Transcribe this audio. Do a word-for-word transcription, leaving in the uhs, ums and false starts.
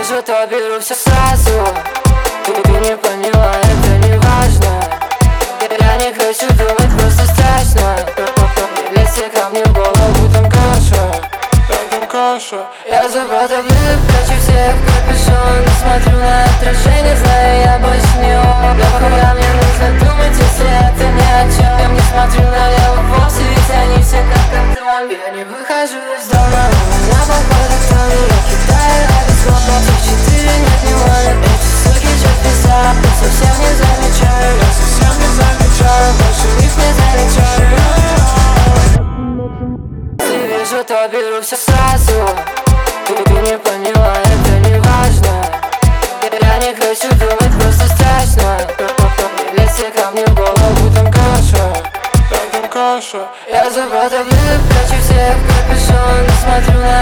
вижу, то беру все сразу. Ты, ты не поняла, это не важно. Я не хочу думать, просто страшно. Не лезьте ко мне в голову, там каша, там каша. Я забрал таблеток, прячу всех в капюшон. Смотрю на отражение, знаю, я больше не он. Да хуя мне нужно думать, если это ни о чем. Я не смотрю налево вовсе, ведь они все как контроль. Я не выхожу из дома, на балконе кто меня кидает, а без слов на четыре нет внимания. Эти суки чуть писают, я совсем не замечаю. Я совсем не замечаю, больше их не замечаю. Если вижу, то беру все сразу. Ты, ты не поняла, это не важно. Я не хочу думать, просто страшно. Не лезьте ко мне в голову, там каша, там каша. Я забрал таблеток, прячу всех в капюшон. Смотрю на